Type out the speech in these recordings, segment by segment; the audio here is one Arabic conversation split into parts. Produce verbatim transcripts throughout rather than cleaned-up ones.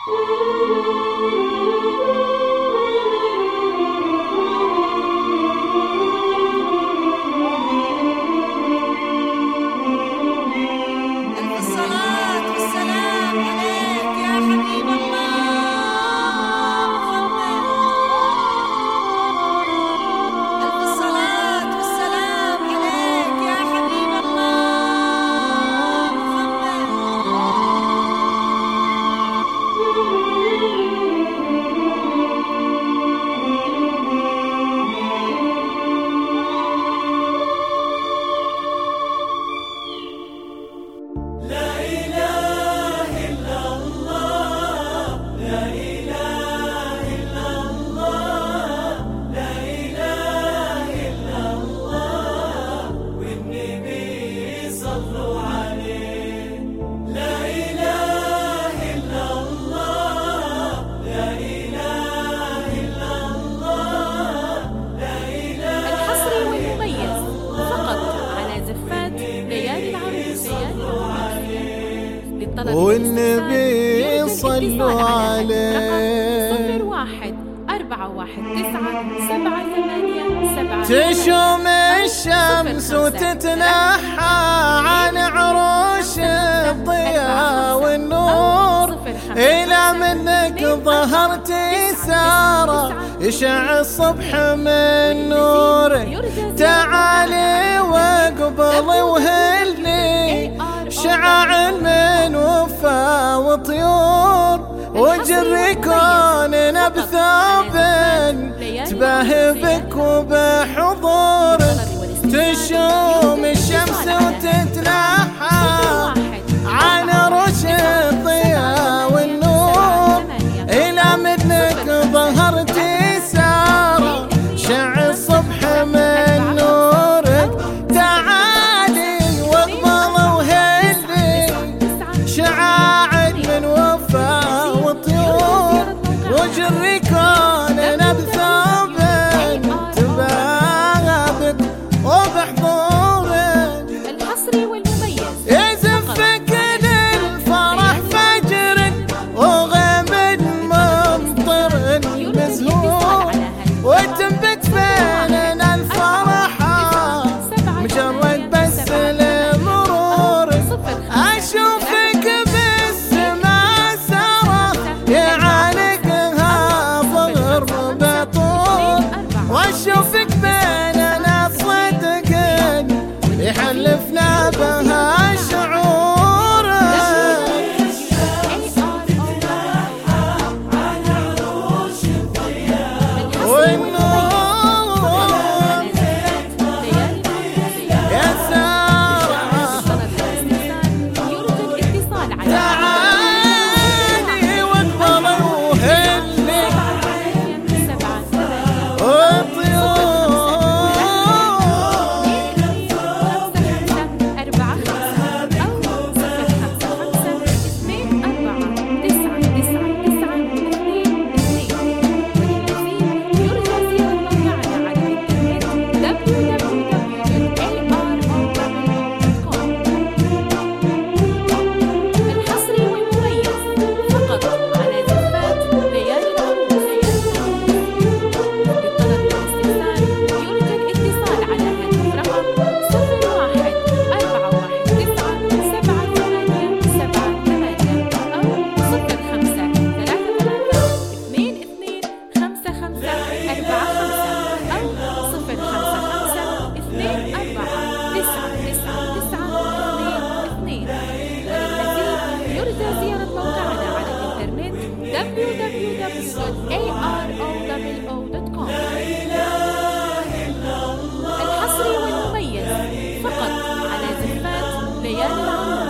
والنبي صلوا عليه. صفر واحد أربعة واحد تسعة سبعة ثمانية سبعة. تشوم الشمس وتتنحى عن عروش الضياء والنور، إلى منك ظهرت سارة يشع الصبح من نورك. تعالي واقبل وهلني شعاع من وفا وطيور، وجري كوننا بثوب تباهي بك وبحضورك. تشوم الشمس وتتنحى عن عروش الضياء والنور، إلى منك ظهرت سارة شع الصبح من نورك. تعالي واقبل وهلي شعاع من وفا وطيور، وجري كوننا بثوب تباهى بك وبحضورك. الحصري والمميز يزفك للفرح فجر وغيم ممطر مزهور، وتنبت بيننا الفرحة مجرد بس المرور. أشوفك بالسما سارة يعانقها فغر بطول، وأشوفك بيننا صدق يحلفنا بها شعور. دبليو دبليو دبليو دوت إيه آر أو أو دوت كوم. الحصري والمميز فقط على زفات ليالي العروس.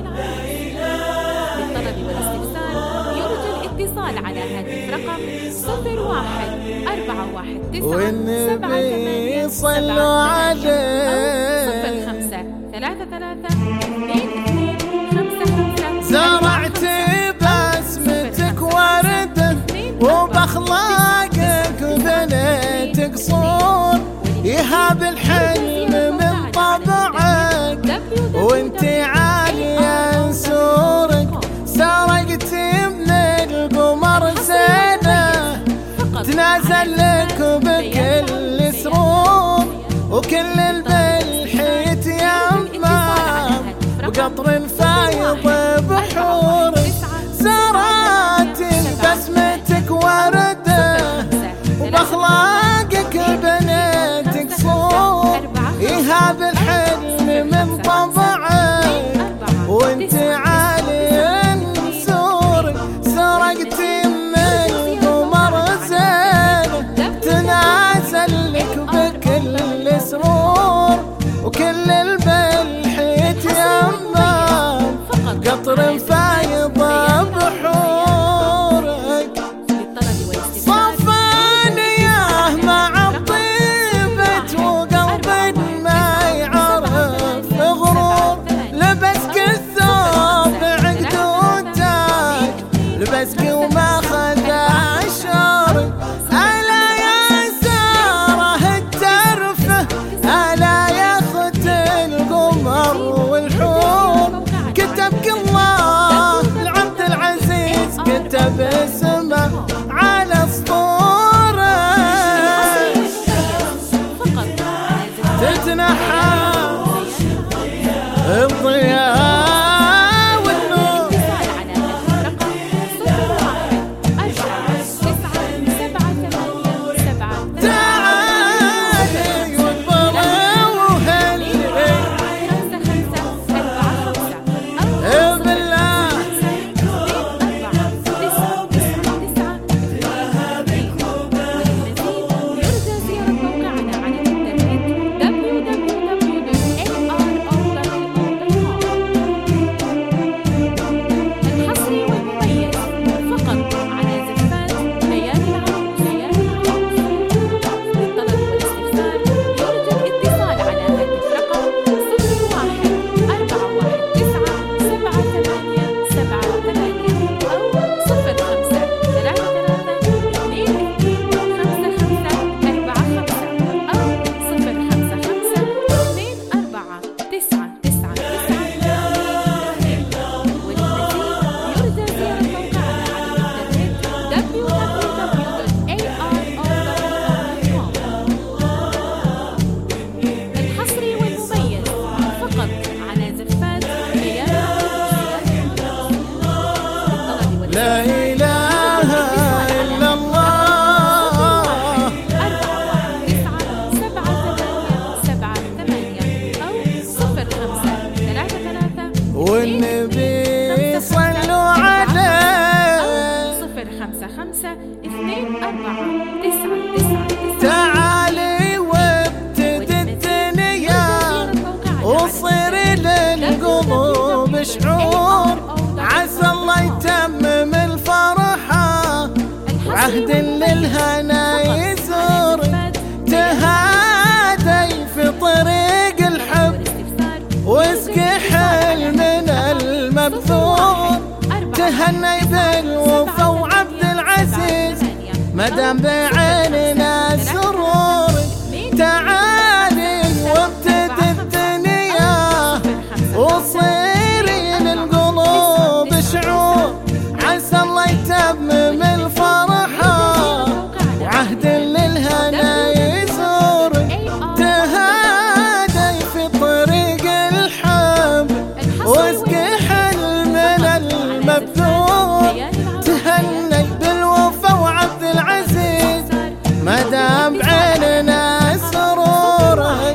للطلب والاستفسار يرجى الاتصال على هاتف رقم صفر واحد أربعة واحد تسعة سبعة ثمانية صلوا عليه. صفر خمسة ثلاثة ثلاثة اثنين اثنين خمسة خمسة. زرعت بسمتك وردة وبأخلاقك بنيت قصور، يهاب الحلم من طبعك وانت عالية نسورك. سرقت من قلب الحيط يما قطر فايض بحورك صفانية مع الطيبة وقلب ما يعرف غرور لبسك الثوب عقد وتاج لبسك وما خذا شعرك ألا يا ساره الترفه ألا يا خت القمر والحور كتبك الله العبد العزيز كتب اسمه على سطوره تتنحى الضياء والنور تعالي والبلا وهلي بالله لا إله إلا الله والنبي صلوا عليه صفر خمسة خمسة اثنين أربعة تسعة تسعة تعالي وابتدي الدنيا وصير للقلوب شعور عسى الله يتمم الفرحة وعهد للهنا يزور تهادي في طريق الحب واسقي حلمنا المبثور تهني بالوفا وعبد العزيز مدام بعيننا سرور تعالي وابتدي الدنيا وصيري للقلوب شعور عسى الله يتمم الفرحة وعهد للهنا يزور تهادي في طريق الحب واسقي حلمنا المبثور تهني بالوفا وعبد العزيز مدام بعيننا سرورك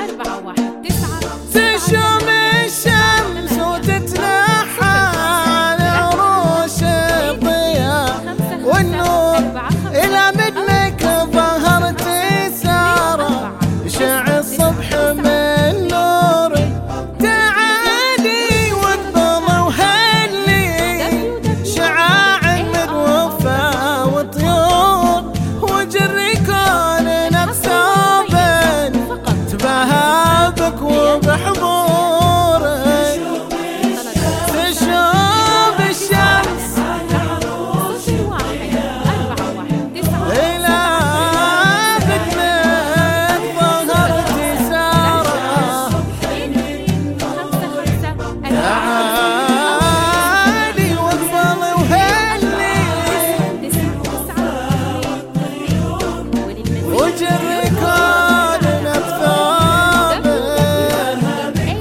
تشم الشمس وتتنحى عروش الضياء والنور إلى منك ظهرت سارة شع الصبح من نور تعالي واقبل وهلي شعاع من وفا وطيور وجري كوننا بثوب تباهى بك وبحضورك تشوف الشمس إلى بدمك ظهرت سارة تعالي واقبل وهلي وجري كوننا بثوب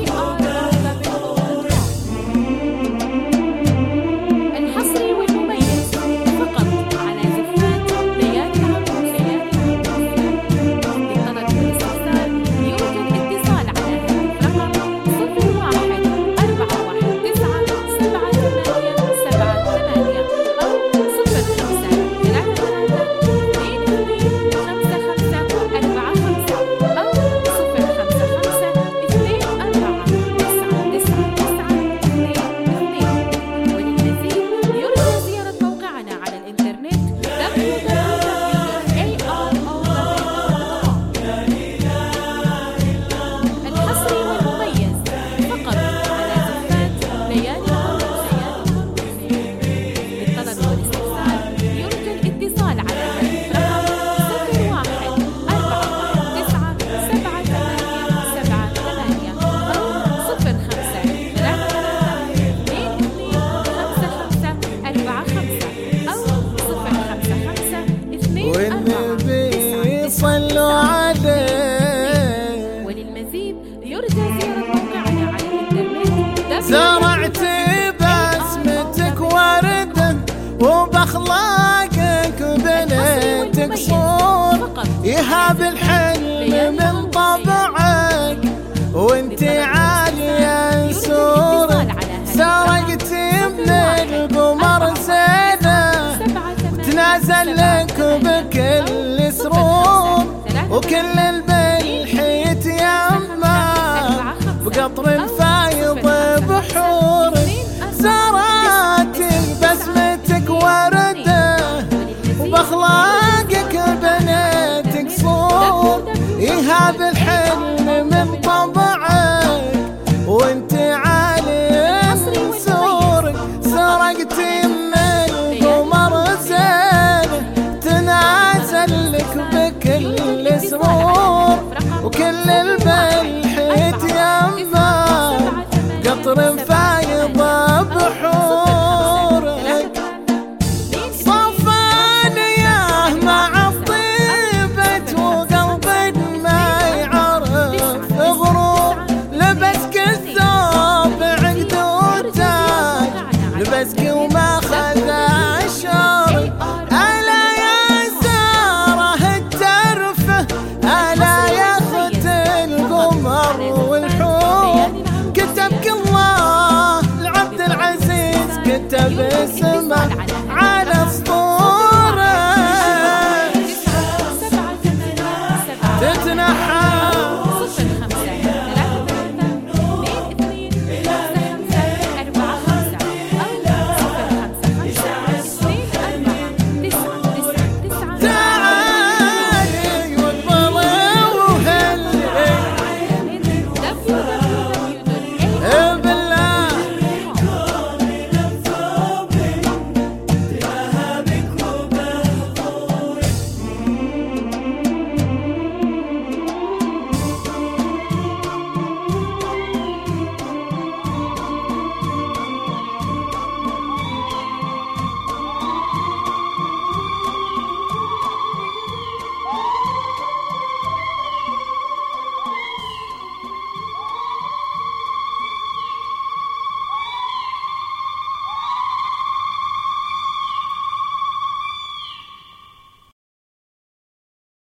باب الحلم من طبعك وانت عالية سورة سرقت من القمر زينة وتنازل لك بكل سرور وكل البلح يتيمم بقطر فاتح